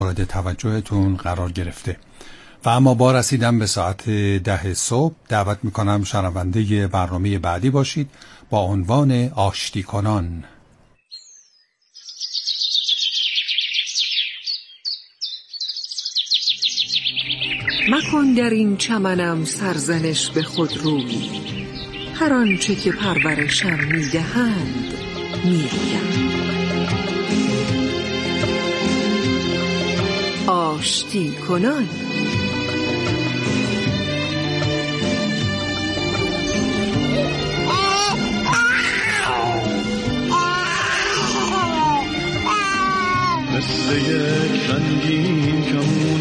مورد توجهتون قرار گرفته. و اما با رسیدن به ساعت 10 صبح دعوت میکنم شنونده برنامه بعدی باشید با عنوان آشتی کنان. مکن در این چمنم سرزنش به خود روی، هر آنچه که پرورشم میدهند میگم. آشتی کنان. مثل یک رنگین کمون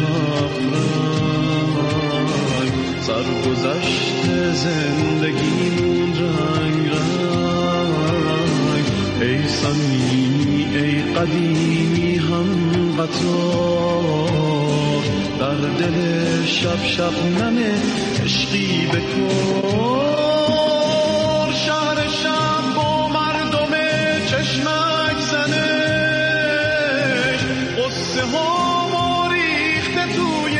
هفرنگ، سرگذشت زندگیمون رنگ رنگ. ای صمیمی ای قدیمی هم قطار، در دل شب شب نم عشقی بکن. شهر شب با مردم چشمک زنه، قصه ها ماریخته توی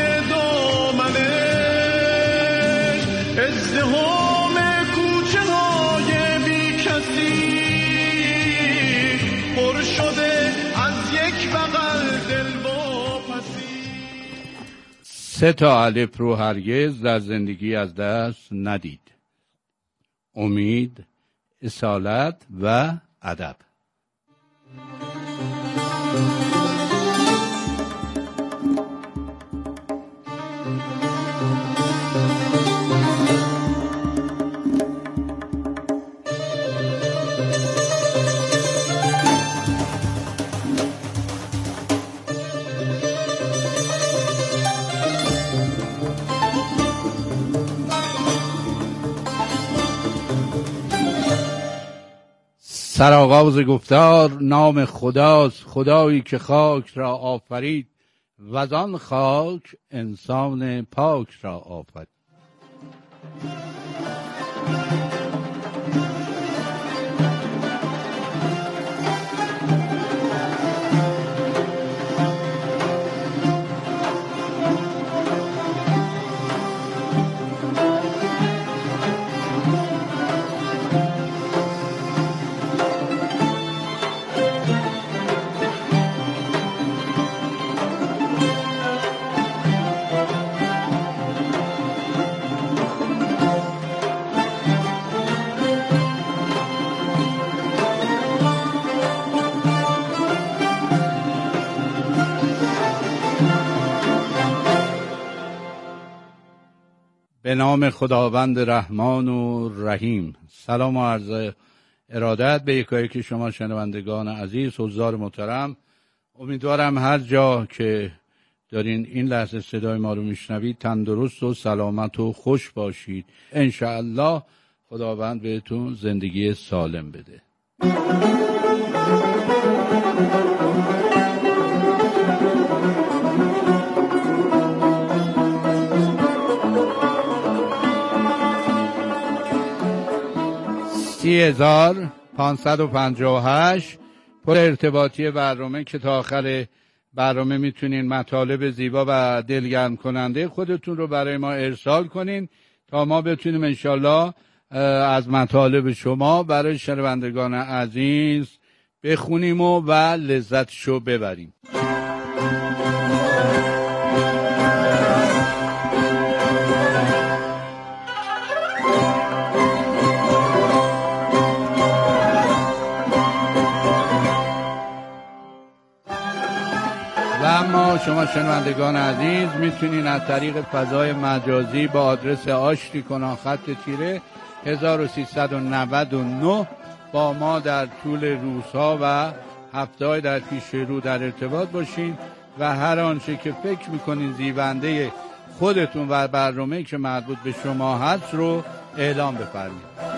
دامنش. ازدحام کوچه های بی کسی پر شده از یک بغل دل واپسی. 3 الف رو هرگز در زندگی از دست ندید: امید، اصالت و ادب. سرآغاز گفتار نام خداست، خدایی که خاک را آفرید و از آن خاک انسان پاک را آفرید. به نام خداوند رحمان و رحیم. سلام و عرض ارادت به یکایک شما شنوندگان عزیز، حضار محترم. امیدوارم هر جا که دارین این لحظه صدای ما رو میشنوید تندرست و سلامت و خوش باشید. انشاءالله خداوند بهتون زندگی سالم بده. 30,558 پر ارتباطی برنامه که تا آخر برنامه میتونین مطالب زیبا و دلگرم کننده خودتون رو برای ما ارسال کنین تا ما بتونیم انشالله از مطالب شما برای شنوندگان عزیز بخونیم و لذتشو ببریم. اما شما شنوندگان عزیز میتونین از طریق فضای مجازی با آدرس آشتی کنان _ 1399 با ما در طول روزها و هفته‌های در پیش رو در ارتباط باشین و هر آنچه که فکر میکنین زیبنده خودتون و برنامه‌ای که مربوط به شما هست رو اعلام بفرمایید.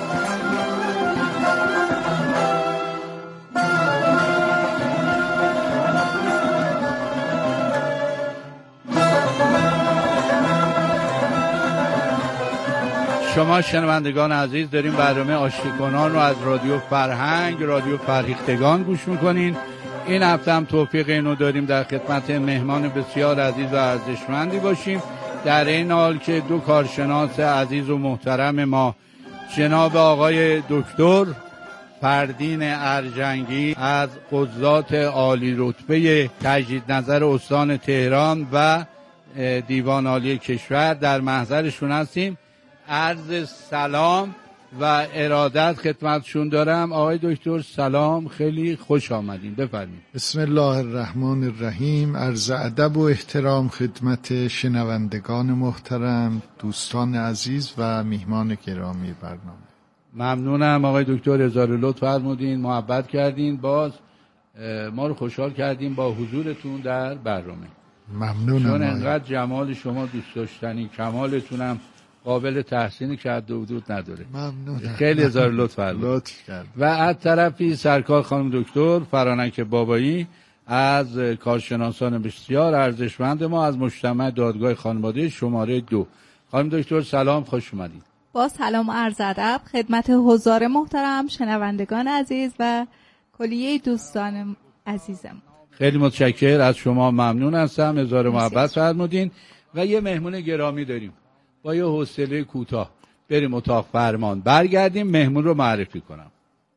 شما شنوندگان عزیز دارین برنامه آشتی کنان رو از رادیو فرهنگ، رادیو فرهیختگان گوش میکنین این هفته هم توفیق اینو داریم در خدمت مهمان بسیار عزیز و ارزشمندی باشیم، در این حال که دو کارشناس عزیز و محترم ما، جناب آقای دکتر فردین ارجنگی از قضات عالی رتبه تجدید نظر استان تهران و دیوان عالی کشور در محضرشون هستیم. عرض سلام و ارادت خدمتشون دارم. آقای دکتر سلام، خیلی خوش آمدین، بفرمایید. بسم الله الرحمن الرحیم. عرض ادب و احترام خدمت شنوندگان محترم، دوستان عزیز و میهمان گرامی برنامه. ممنونم آقای دکتر، هزار لطف فرمودین، محبت کردین، باز ما رو خوشحال کردین با حضورتون در برنامه. ممنونم. چون انقدر جمال شما دوست داشتنی، کمالتونم قابل تحسین که حد و حدود نداره. ممنونم. خیلی هزار لطف فرمودین. لطف کرد. و از طرفی سرکار خانم دکتر فرانک بابایی از کارشناسان بسیار ارزشمند ما از مجتمع دادگاه خانواده شماره 2. خانم دکتر سلام، خوش اومدید. با سلام و عرض ادب خدمت حضار محترم، شنوندگان عزیز و کلیه دوستان عزیزم. خیلی متشکرم از شما، ممنون هستم، هزار محبت فرمودین. و یه مهمون گرامی داریم، با یه حوصله کوتاه بریم اتاق فرمان، برگردیم مهمون رو معرفی کنم.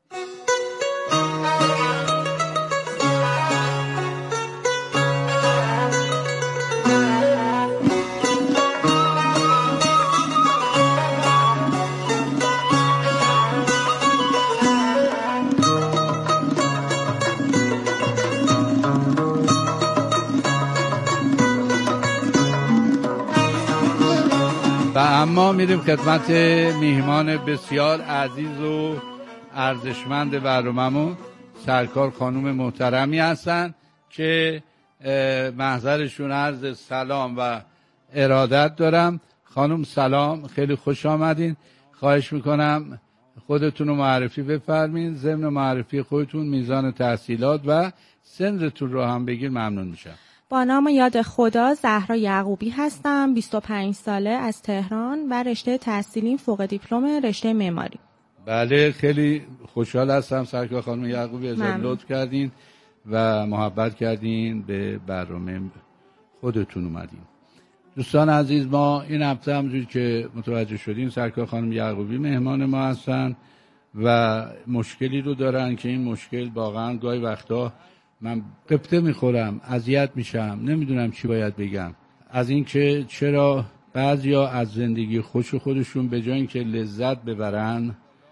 و اما میریم خدمت میهمان بسیار عزیز و ارزشمند برنامه‌مون، سرکار خانم محترمی هستن که محضرشون عرض سلام و ارادت دارم. خانم سلام، خیلی خوش آمدین. خواهش میکنم خودتون رو معرفی بفرمین، ضمن معرفی خودتون میزان تحصیلات و سنتون رو هم بگیر، ممنون میشم. با نام یاد خدا زهرا یعقوبی هستم، 25 ساله، از تهران و رشته تحصیلیم فوق دیپلم رشته معماری. بله، خیلی خوشحال هستم سرکار خانم یعقوبی، از لطف کردین و محبت کردین به برنامه خودتون اومدین. دوستان عزیز، ما این هفته همونجوری که متوجه شدین سرکار خانم یعقوبی مهمان ما هستن و مشکلی رو دارن که این مشکل واقعا گاهی وقتا من قبطه میخورم، اذیت میشم، نمیدونم چی باید بگم، از اینکه چرا بعضیا از زندگی خودشون به جای اینکه لذت ببرن،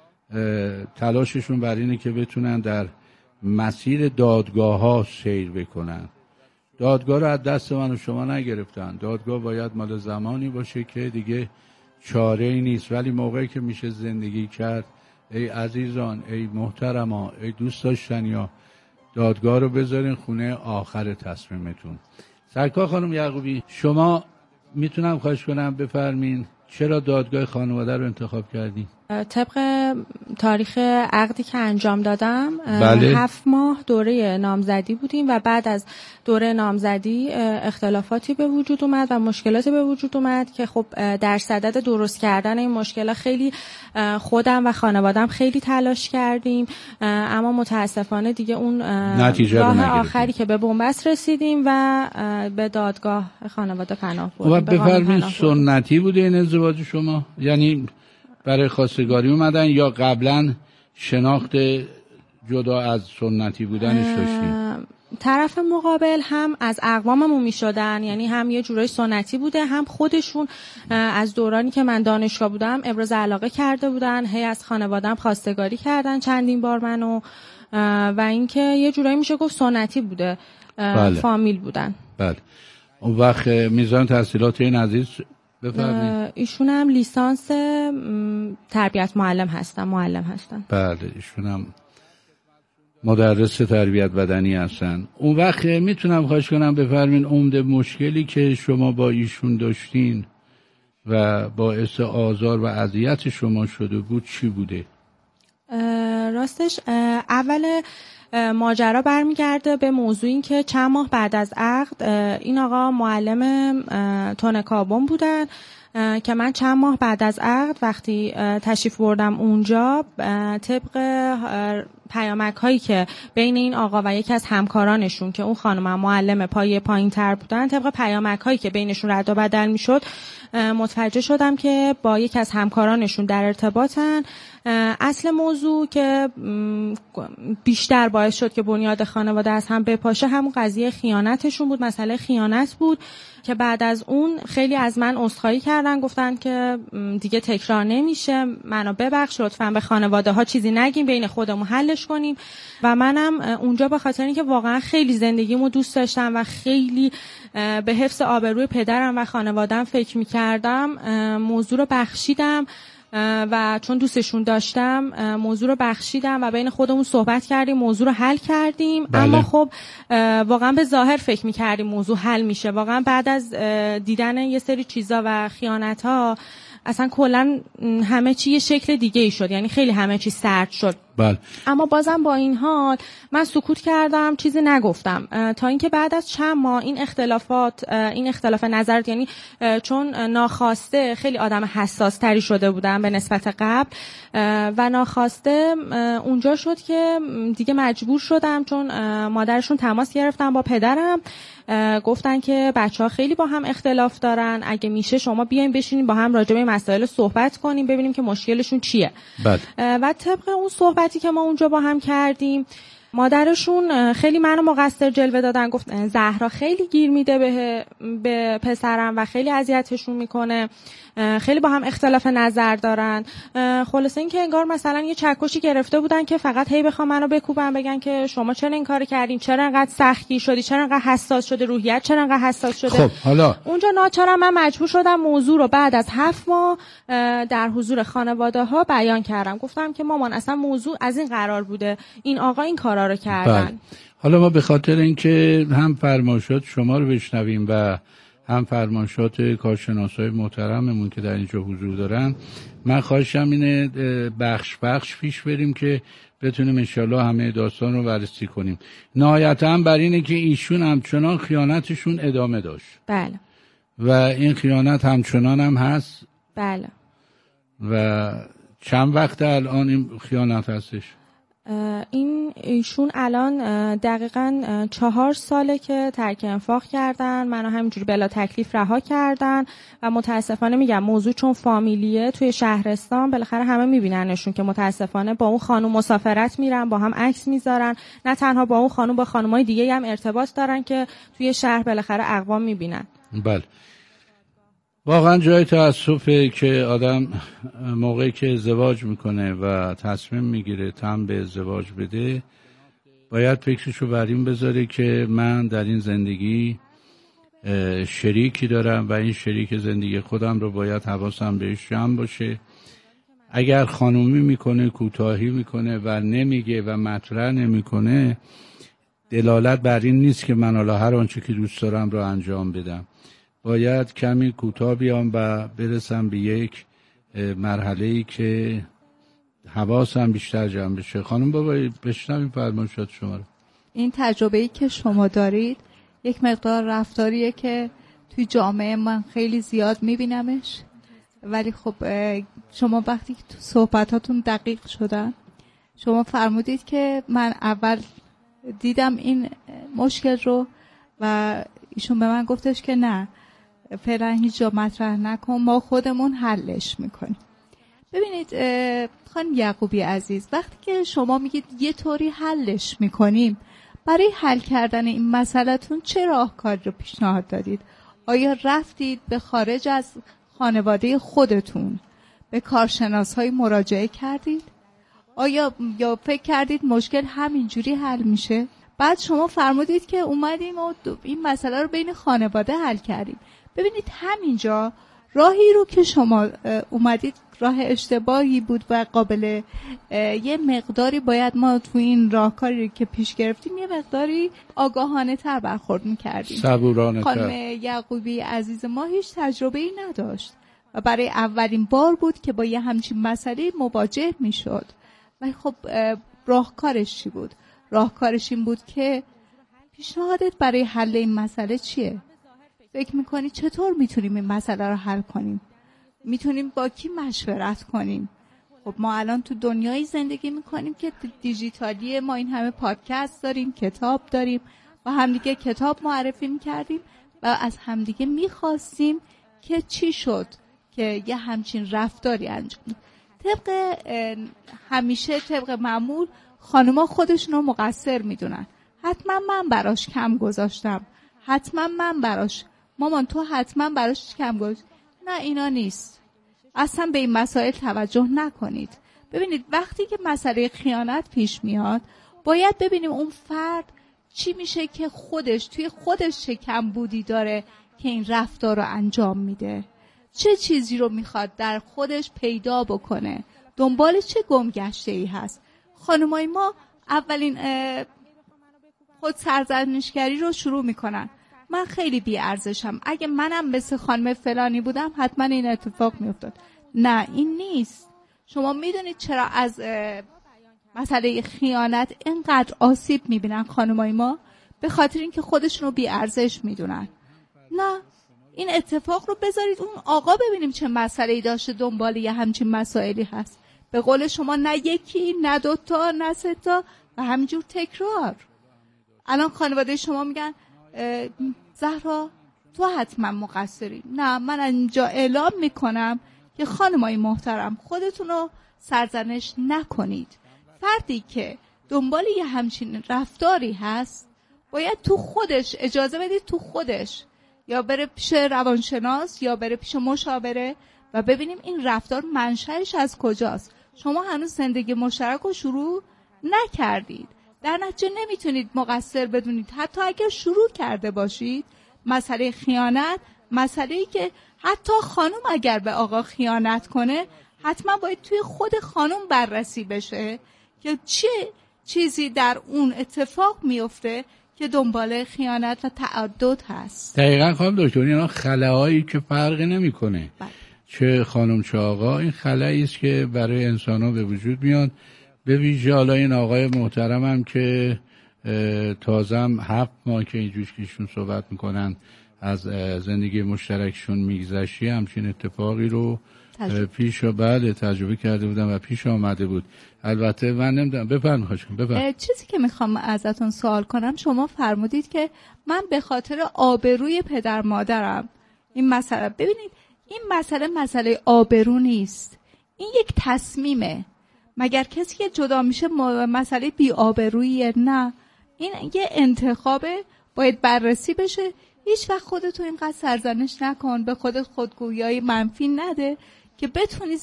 تلاششون بر اینه که بتونن در مسیر دادگاه ها سیر بکنن. دادگاه رو از دست من و شما نگرفتن، دادگاه باید مال زمانی باشه که دیگه چاره‌ای نیست، ولی موقعی که میشه زندگی کرد، ای عزیزان، ای محترما، ای دوست داشتنیا، دادگاه رو بذارین خونه آخر تصمیمتون. سرکار خانم یعقوبی، شما میتونم خواهش کنم بفرمین چرا دادگاه خانواده رو انتخاب کردین؟ طبق تاریخ عقدی که انجام دادم، بله. 7 ماه دوره نامزدی بودیم و بعد از دوره نامزدی اختلافاتی به وجود اومد و مشکلاتی به وجود اومد که خب در صدد درست کردن این مشکلات خیلی خودم و خانوادم خیلی تلاش کردیم، اما متاسفانه دیگه اون راه آخری که به بنبست رسیدیم و به دادگاه خانواده پناه بردیم. و بفرمین سنتی بوده این ازدواج شما؟ یعنی برای خواستگاری اومدن یا قبلا شناخت جدا از سنتی بودنش داشتیم؟ طرف مقابل هم از اقواممون می شدن، یعنی هم یه جورای سنتی بوده، هم خودشون از دورانی که من دانشگاه بودم ابراز علاقه کرده بودن، هی از خانوادم خواستگاری کردن چندین بار منو، و اینکه یه جورایی میشه گفت سنتی بوده. بله. فامیل بودن. بله. اون وقت میزان تحصیلات این عزیز بفرمایید. ایشون هم لیسانس تربیت معلم هستن. بله، ایشون هم مدرس تربیت بدنی هستن. اون وقت میتونم خواهش کنم بفرمین عمده مشکلی که شما با ایشون داشتین و باعث آزار و اذیت شما شده بود چی بوده؟ راستش اول ماجرا برمیگرده به موضوع این که چند ماه بعد از عقد این آقا معلم تونکابون بودن که من چند ماه بعد از عقد وقتی تشریف بردم اونجا، طبق پیامک هایی که بین این آقا و یکی از همکارانشون که اون خانم معلم پایه پایین تر بودن، طبق پیامک هایی که بینشون رد و بدل میشد متوجه شدم که با یکی از همکارانشون در ارتباطن. اصل موضوع که بیشتر باعث شد که بنیاد خانواده از هم بپاشه همون قضیه خیانتشون بود، مسئله خیانت بود که بعد از اون خیلی از من عذرخواهی کردن، گفتن که دیگه تکرار نمیشه، منو ببخش، لطفاً به خانواده ها چیزی نگیم، بین خودمون حلش کنیم. و منم اونجا به خاطر اینکه واقعا خیلی زندگیمو دوست داشتم و خیلی به حفظ آبروی پدرم و خانواده‌ام فکر می‌کردم، موضوع رو بخشیدم و چون دوستشون داشتم موضوع رو بخشیدم و بین خودمون صحبت کردیم، موضوع رو حل کردیم. بله. اما خب واقعا به ظاهر فکر می‌کردیم موضوع حل میشه، واقعا بعد از دیدن یه سری چیزا و خیانت‌ها اصلا کلا همه چی یه شکل دیگه ای شد، یعنی خیلی همه چی سرد شد. بله. اما بازم با این حال من سکوت کردم، چیزی نگفتم تا اینکه بعد از چند ماه این اختلاف نظرات، یعنی چون ناخواسته خیلی آدم حساس تری شده بودم به نسبت قبل و ناخواسته اونجا شد که دیگه مجبور شدم، چون مادرشون تماس گرفتن با پدرم، گفتن که بچه‌ها خیلی با هم اختلاف دارن، اگه میشه شما بیاین بشینیم با هم راجع به این مسائل صحبت کنیم، ببینیم که مشکلشون چیه. بله. و طبق اون صحبتی که ما اونجا با هم کردیم، مادرشون خیلی منو مقصر جلوه دادن، گفت زهرا خیلی گیر میده به پسرم و خیلی اذیتشون میکنه، خیلی با هم اختلاف نظر دارن. خلاصه این که انگار مثلا یه چکشی گرفته بودن که فقط هی بخوام منو بکوبن، بگن که شما چرا این کارو کردین، چرا انقدر سختگیر شدی، چرا انقدر حساس شده، روحیت چرا انقدر حساس شده. خب حالا اونجا ناچارم من مجبور شدم موضوع رو بعد از 7 ماه در حضور خانواده ها بیان کردم، گفتم که مامان اصلا موضوع از این قرار بوده، این آقا این کارا رو کردن. بله. حالا ما به خاطر اینکه هم فرمایشات شما رو بشنویم و هم فرمایشات کارشناسای محترممون که در اینجا حضور دارن، من خواهشم اینه بخش پیش بریم که بتونیم انشالله همه داستان رو بررسی کنیم. نهایتاً بر اینه که ایشون همچنان خیانتشون ادامه داشت. بله. و این خیانت همچنان هم هست. بله. و چند وقت الان این خیانت هستش؟ ایشون الان دقیقاً 4 ساله که ترک انفاق کردن، منو همینجوری بلا تکلیف رها کردن و متاسفانه میگم موضوع چون فامیلیه توی شهرستان بالاخره همه میبیننشون که متاسفانه با اون خانم مسافرت میرن، با هم عکس میذارن، نه تنها با اون خانم، با خانمای دیگه هم ارتباط دارن که توی شهر بالاخره اقوام میبینن. بله. واقعا جای تأسفه که آدم موقعی که ازدواج میکنه و تصمیم میگیره تن به ازدواج بده، باید فکرشو بر این بذاره که من در این زندگی شریکی دارم و این شریک زندگی خودم رو باید حواسم بهش جمع باشه. اگر خانومی میکنه، کوتاهی میکنه و نمیگه و مطرح نمیکنه، دلالت بر این نیست که من حالا هر آنچه که دوست دارم رو انجام بدم. باید کمی کوتاه بیام و برسم به یک مرحله‌ای که حواسم بیشتر جمع بشه. خانم بابایی بشنویم فرمایشات شما رو. این تجربه‌ای که شما دارید یک مقدار رفتاریه که توی جامعه من خیلی زیاد میبینمش، ولی خب شما وقتی که تو صحبتاتون دقیق شدن، شما فرمودید که من اول دیدم این مشکل رو و ایشون به من گفتش که نه فعلا هیچ جا مطرح نکن، ما خودمون حلش میکنیم. ببینید خانم یعقوبی عزیز، وقتی که شما میگید یه طوری حلش میکنیم، برای حل کردن این مسئله‌تون چه راهکاری رو پیشنهاد دادید؟ آیا رفتید به خارج از خانواده خودتون به کارشناس‌های مراجعه کردید؟ آیا یا فکر کردید مشکل همینجوری حل میشه؟ بعد شما فرمودید که اومدیم و این مسئله رو بین خانواده حل کردیم. ببینید همینجا راهی رو که شما اومدید راه اشتباهی بود و قابل یه مقداری باید ما تو این راهکاری که پیش گرفتیم یه مقداری آگاهانه تر برخورد میکردیم. صبورانه تر. خانم یعقوبی عزیز ما هیچ تجربه‌ای نداشت و برای اولین بار بود که با یه همچین مسئله مواجه میشد. و خب راهکارش چی بود؟ راهکارش این بود که پیشنهادت برای حل این مسئله چیه؟ فکر میکنی چطور میتونیم این مسئله رو حل کنیم؟ میتونیم با کی مشورت کنیم؟ خب ما الان تو دنیایی زندگی میکنیم که دیجیتالیه، ما این همه پادکست داریم، کتاب داریم و همدیگه کتاب معرفی میکردیم و از همدیگه میخواستیم که چی شد که یه همچین رفتاری انجام. طبق همیشه طبق معمول خانوما خودشونو مقصر میدونن. حتما من براش کم گذاشتم، حتما من براش، مامان تو حتما براش کم گذاشت. نه، اینا نیست. اصلا به این مسائل توجه نکنید. ببینید وقتی که مسئله خیانت پیش میاد باید ببینیم اون فرد چی میشه که خودش توی خودش چه کمبودی داره که این رفتار رو انجام میده، چه چیزی رو میخواد در خودش پیدا بکنه، دنبال چه گمگشته‌ای هست. خانمای ما اولین خود سرزنشگری رو شروع میکنن. من خیلی بی‌ارزشم، اگه منم مثل خانم فلانی بودم حتما این اتفاق میافتاد. نه، این نیست. شما میدونید چرا از مسئله خیانت اینقدر آسیب میبینن خانمای ما؟ به خاطر اینکه خودشونو بی‌ارزش میدونن. نه، این اتفاق رو بذارید اون آقا ببینیم چه مسئله‌ای داشته دنبال یه همچین مسائلی هست. به قول شما نه یکی، نه دوتا، نه سه تا و همینجور تکرار. الان خانواده شما میگن زهرا تو حتما مقصری. نه، من اینجا اعلام میکنم که خانمای محترم خودتون رو سرزنش نکنید. فردی که دنبال یه همچین رفتاری هست باید تو خودش اجازه بدید، تو خودش یا بره پیش روانشناس یا بره پیش مشاوره و ببینیم این رفتار منشأش از کجاست. شما هنوز زندگی مشترک رو شروع نکردید، در نتیجه نمیتونید مقصر بدونید. حتی اگر شروع کرده باشید، مسئله خیانت، مسئله‌ای که حتی خانم اگر به آقا خیانت کنه حتما باید توی خود خانم بررسی بشه که چه چیزی در اون اتفاق میفته که دنبال خیانت و تعدد هست. دقیقاً خانم دکتر، اینا خلاهایی که فرق نمیکنه چه خانم چه آقا، این خلایی است که برای انسان‌ها به وجود میاد. به ویژه حالا این آقای محترم هم که تازم 7 ماه که اینجوش کهشون صحبت میکنن از زندگی مشترکشون میگذشتی، همچین اتفاقی رو پیش و بعد تجربه کرده بودم و پیش آمده بود. البته من نمیدونم، بفرمایید. چیزی که میخوام ازتون سوال کنم، شما فرمودید که من به خاطر آبروی پدر مادرم این مسئله، ببینید این مسئله آبرو نیست، این یک تصمیمه. مگر کسی که جدا میشه مسئله بی آبروییه؟ نه، این یه انتخابه، باید بررسی بشه. هیچ وقت خودتو اینقدر سرزنش نکن، به خودت خودگویی منفی نده که بتونی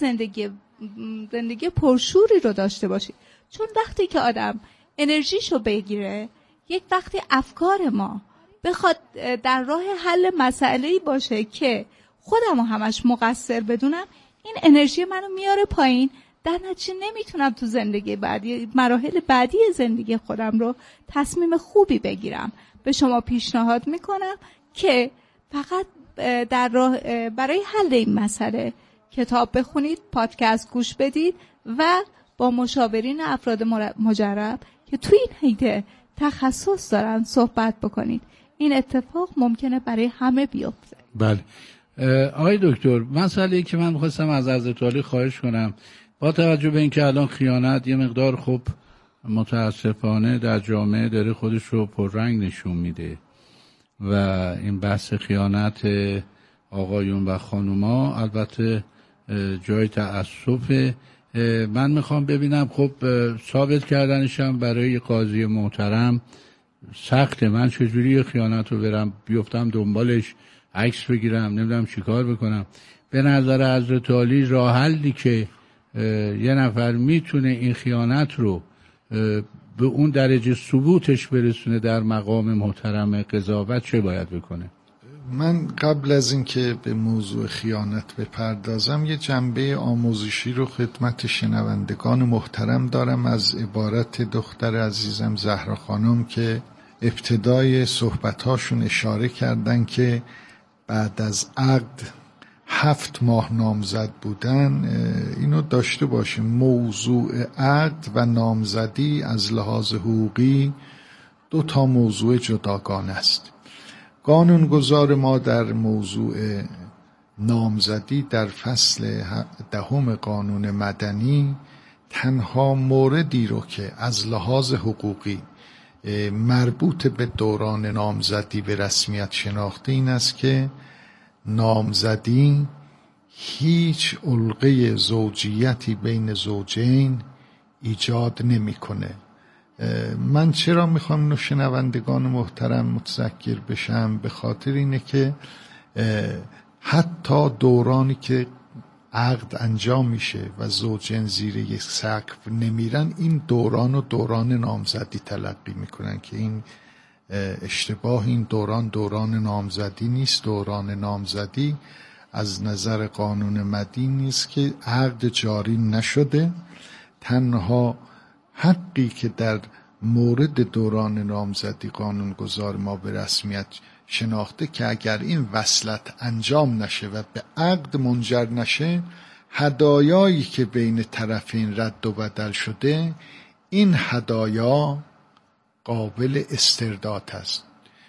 زندگی پرشوری رو داشته باشی. چون وقتی که آدم انرژیشو بگیره، یک وقتی افکار ما بخواد در راه حل مسئله‌ای باشه که خودمو همش مقصر بدونم، این انرژی منو میاره پایین، در نتیجه نمیتونم تو زندگی بعدی، مراحل بعدی زندگی خودم رو تصمیم خوبی بگیرم. به شما پیشنهاد میکنم که فقط در راه برای حل این مسئله کتاب بخونید، پادکست گوش بدید و با مشاورین افراد مجرب که توی این حیطه تخصص دارن صحبت بکنید. این اتفاق ممکنه برای همه بیفته. بله آقای دکتر، مسئله‌ای که من می‌خواستم از حضرت عالی خواهش کنم، با توجه به اینکه الان خیانت یه مقدار خب متاسفانه در جامعه داره خودش رو پررنگ نشون میده و این بحث خیانت آقایون و خانوما البته جای تأسفه. من میخوام ببینم خب ثابت کردنشم برای قاضی محترم سخته. من چجوری خیانت رو برم بیفتم دنبالش، عکس بگیرم، نمیدونم چیکار بکنم. به نظر حضرت عالی راه حلی که یه نفر میتونه این خیانت رو به اون درجه ثبوتش برسونه در مقام محترم قضاوت چه باید بکنه؟ من قبل از اینکه به موضوع خیانت بپردازم یه جنبه آموزشی رو خدمت شنوندگان محترم دارم از عبارت دختر عزیزم زهرا خانم که ابتدای صحبتاشون اشاره کردن که بعد از عقد 7 ماه نامزد بودن. اینو داشته باشیم، موضوع عقد و نامزدی از لحاظ حقوقی 2 موضوع جداگانه است. قانونگذار ما در موضوع نامزدی در فصل 10 قانون مدنی تنها موردی رو که از لحاظ حقوقی مربوط به دوران نامزدی به رسمیت شناخته این است که نامزدی هیچ علقه زوجیتی بین زوجین ایجاد نمیکنه. من چرا میخوام اینو شنوندگان محترم متذکر بشم؟ به خاطر اینه که حتی دورانی که عقد انجام میشه و زوجین زیر یک سقف نمیرن، این دوران و دوران نامزدی تلقی میکنن که این اشتباه. این دوران نامزدی نیست. دوران نامزدی از نظر قانون مدنی نیست که عقد جاری نشده. تنها حقی که در مورد دوران نامزدی قانونگذار ما به رسمیت شناخته که اگر این وصلت انجام نشه و به عقد منجر نشه، هدایایی که بین طرفین رد و بدل شده، این هدایا قابل استرداد است.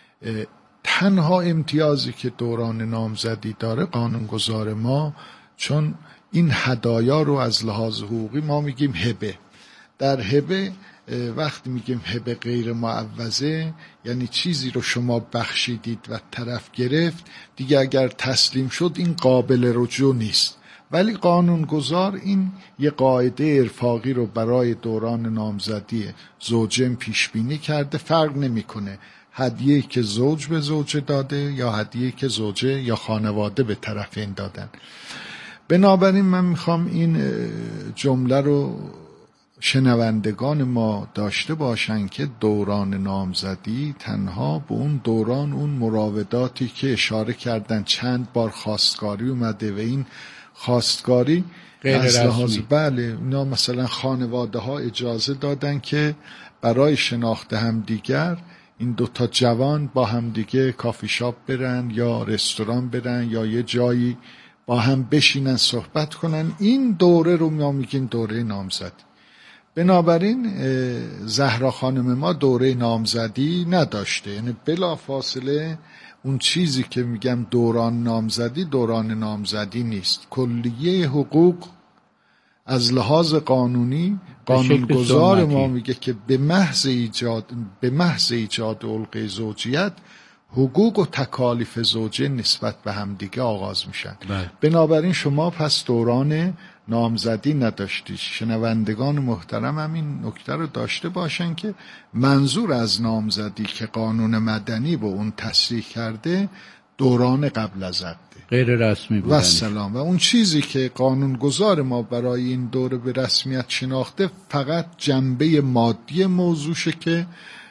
تنها امتیازی که دوران نامزدی داره قانونگذار ما، چون این هدایا رو از لحاظ حقوقی ما میگیم هبه. در هبه وقتی میگیم هبه غیر معوضه، یعنی چیزی رو شما بخشیدید و طرف گرفت، دیگه اگر تسلیم شد این قابل رجوع نیست. ولی قانونگذار این یه قاعده ارفاقی رو برای دوران نامزدی زوجین پیش بینی کرده. فرق نمیکنه هدیه‌ای که زوج به زوجه داده یا هدیه‌ای که زوجه یا خانواده به طرفین دادن. بنابراین من میخوام این جمله رو شنوندگان ما داشته باشن که دوران نامزدی تنها به اون دوران، اون مراوداتی که اشاره کردن، چند بار خواستگاری اومده و این خواستگاری از لحاظ بله، اینا مثلا خانواده ها اجازه دادن که برای شناخت همدیگر این دوتا جوان با همدیگه کافی شاپ برن یا رستوران برن یا یه جایی با هم بشینن صحبت کنن. این دوره رو ما میگیم دوره نامزدی. بنابراین زهرا خانم ما دوره نامزدی نداشته، یعنی بلا فاصله اون چیزی که میگم دوران نامزدی، دوران نامزدی نیست. کلیه حقوق از لحاظ قانونی قانونگذار ما میگه که به محض ایجاد علقه زوجیت حقوق و تکالیف زوجین نسبت به همدیگه آغاز میشن. بنابراین شما پس دوران نامزدی نداشتی. شنوندگان محترم هم این نکته رو داشته باشن که منظور از نامزدی که قانون مدنی با اون تصریح کرده دوران قبل از عقد غیر رسمی بودن. و سلام. و اون چیزی که قانونگذار ما برای این دوره به رسمیت شناخته فقط جنبه مادی موضوعشه که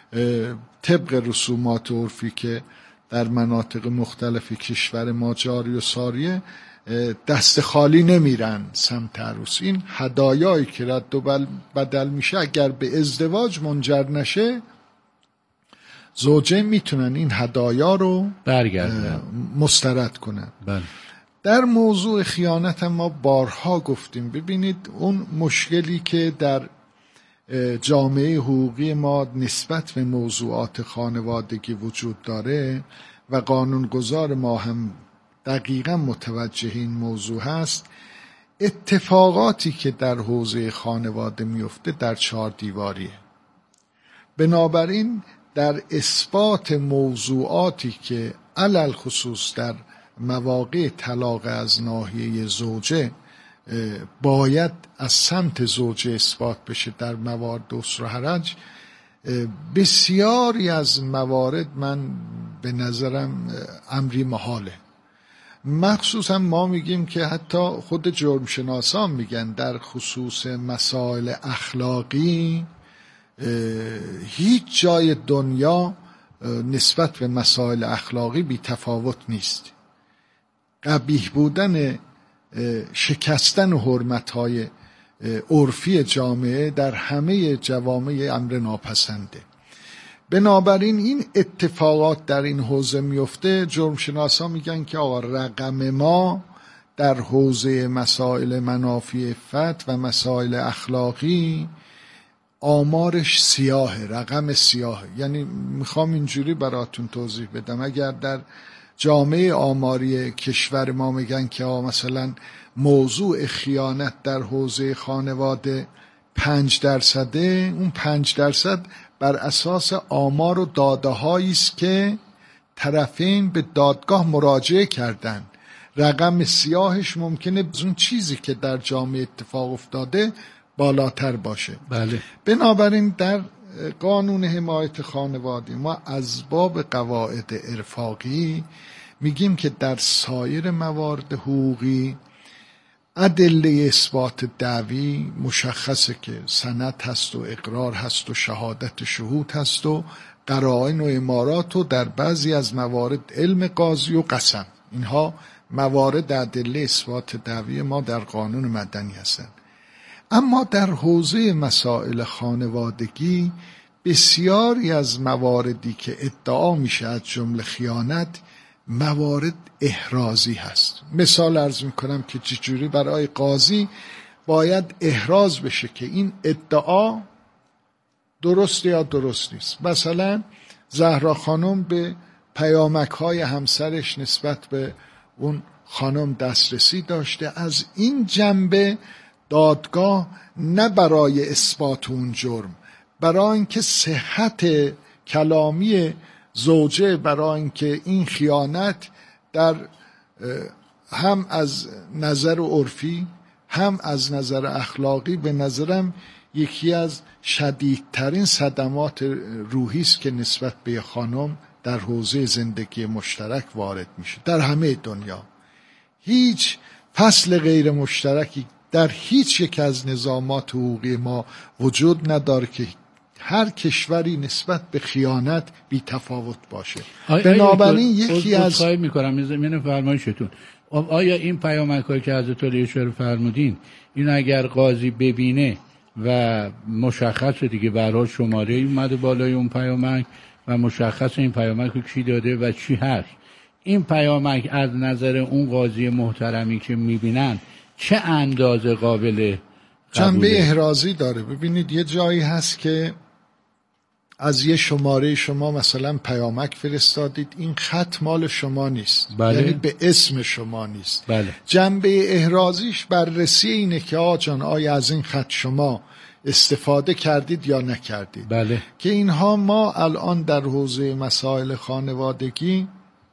طبق رسومات عرفی که در مناطق مختلف کشور ما جاری و ساریه دست خالی نمیرن سمت عروس. این هدایایی که رد و بدل میشه اگر به ازدواج منجر نشه، زوجین میتونن این هدایا رو مسترد کنن. در موضوع خیانت ما بارها گفتیم. ببینید اون مشکلی که در جامعه حقوقی ما نسبت به موضوعات خانوادگی وجود داره و قانونگذار ما هم دقیقا متوجه این موضوع هست، اتفاقاتی که در حوزه خانواده میفته در 4 دیواریه. بنابراین در اثبات موضوعاتی که علل خصوص در مواقع طلاق از ناحیه زوجه باید از سمت زوجه اثبات بشه در موارد اسر و حرج، بسیاری از موارد من به نظرم امری محاله. مخصوصا ما میگیم که حتی خود جرمشناسان میگن در خصوص مسائل اخلاقی هیچ جای دنیا نسبت به مسائل اخلاقی بی تفاوت نیست. قبیح بودن شکستن حرمت‌های عرفی جامعه در همه جوامع امر ناپسنده. بنابراین این اتفاقات در این حوزه میفته. جرمشناسا میگن که آقا رقم ما در حوزه مسائل منافی عفت و مسائل اخلاقی آمارش سیاهه، رقم سیاهه. یعنی میخوام اینجوری براتون توضیح بدم، اگر در جامعه آماری کشور ما میگن که مثلا موضوع خیانت در حوزه خانواده 5%، اون 5% بر اساس آمار و داده هایی است که طرفین به دادگاه مراجعه کردن. رقم سیاهش ممکنه از اون چیزی که در جامعه اتفاق افتاده بالاتر باشه. بله. بنابراین در قانون حمایت خانواده ما از باب قواعد ارفاقی میگیم که در سایر موارد حقوقی ادله اثبات دعوی مشخصه که سند هست و اقرار هست و شهادت شهود هست و قرائن و امارات و در بعضی از موارد علم قاضی و قسم. اینها موارد ادله اثبات دعوی ما در قانون مدنی هستند. اما در حوزه مسائل خانوادگی بسیاری از مواردی که ادعا میشه از جمله خیانت موارد احرازی هست. مثال عرض میکنم که چجوری برای قاضی باید احراز بشه که این ادعا درست یا درست نیست. مثلا زهرا خانم به پیامک های همسرش نسبت به اون خانم دسترسی داشته. از این جنبه دادگاه نه برای اثبات اون جرم، برای اینکه صحت کلامی زوجه، برای اینکه این خیانت در هم از نظر عرفی هم از نظر اخلاقی به نظرم یکی از شدیدترین صدمات روحی است که نسبت به خانم در حوزه زندگی مشترک وارد میشه. در همه دنیا هیچ فصل غیر مشترکی در هیچ یک از نظامات حقوقی ما وجود نداره که هر کشوری نسبت به خیانت بی تفاوت باشه. بنابراین یکی از خواهی میکنم زمین فرمایشتون، آیا این پیامک‌هایی که حضرت علی اشاره فرمودین این اگر قاضی ببینه و مشخصه دیگه برای شماره اومده بالای اون پیامک و مشخص این پیامک رو کی داده و چی هست، این پیامک از نظر اون قاضی محترمی که میبینن چه اندازه قابل جنبه احرازی داره؟ ببینید یه جایی هست که از یه شماره شما مثلا پیامک فرستادید، این خط مال شما نیست. بله. یعنی به اسم شما نیست. بله. جنبه احرازیش بررسی اینه که آیا از این خط شما استفاده کردید یا نکردید. بله. که اینها ما الان در حوزه مسائل خانوادگی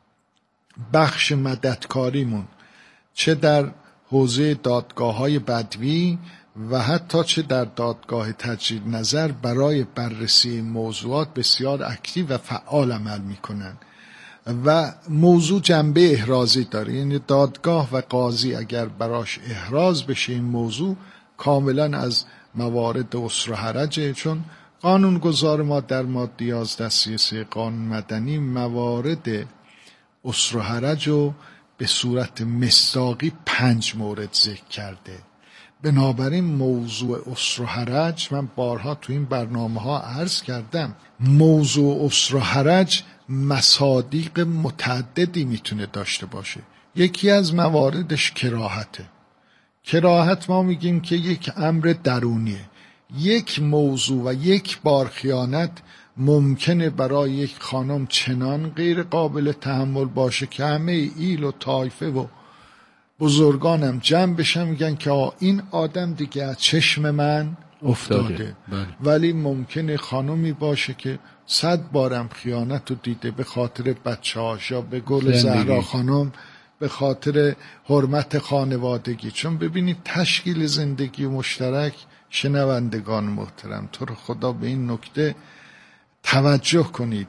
بخش مددکاریمون چه در حوزه دادگاه‌های بدوی و حتی چه در دادگاه تجدید نظر برای بررسی موضوعات بسیار اکتیو و فعال عمل میکنن و موضوع جنبه احرازی داره. یعنی دادگاه و قاضی اگر براش احراز بشه این موضوع کاملا از موارد اسر و حرجه، چون قانونگذار ما در ماده 11 قانون مدنی موارد اسر و حرج رو به صورت مصداقی 5 مورد ذکر کرده. بنابراین موضوع اسر و حرج، من بارها تو این برنامه ها عرض کردم، موضوع اسر و حرج مصادیق متعددی میتونه داشته باشه. یکی از مواردش کراهته. کراهت ما میگیم که یک امر درونیه. یک موضوع و یک بار خیانت ممکنه برای یک خانم چنان غیر قابل تحمل باشه که همه ایل و طایفه و بزرگانم جمع بشن میگن که این آدم دیگه از چشم من افتاده. بله. ولی ممکنه خانمی باشه که 100 بارم خیانت رو دیده به خاطر بچه‌هاش یا به گل زهرا خانم به خاطر حرمت خانوادگی. چون ببینید تشکیل زندگی مشترک، شنوندگان محترم تو رو خدا به این نکته توجه کنید،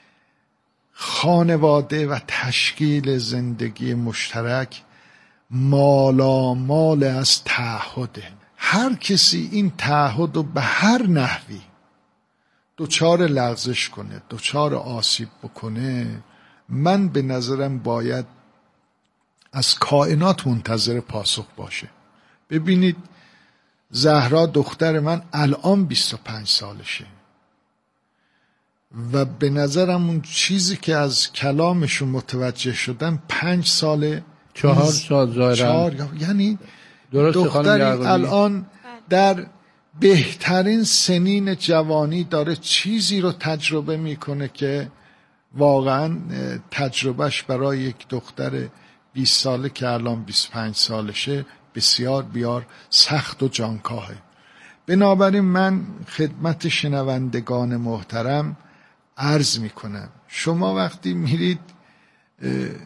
خانواده و تشکیل زندگی مشترک مالامال از تعهده. هر کسی این تعهد رو به هر نحوی دوچار لغزش کنه، دوچار آسیب بکنه، من به نظرم باید از کائنات منتظر پاسخ باشه. ببینید زهرا دختر من الان 25 سالشه و به نظرم اون چیزی که از کلامشون متوجه شدم 5 سال 4 سال ظاهرا، یعنی دختری الان در بهترین سنین جوانی داره چیزی رو تجربه میکنه که واقعا تجربهش برای یک دختر 20 ساله که الان 25 سالشه بسیار بیار سخت و جانکاهه. بنابراین من خدمت شنوندگان محترم عرض میکنم، شما وقتی میرید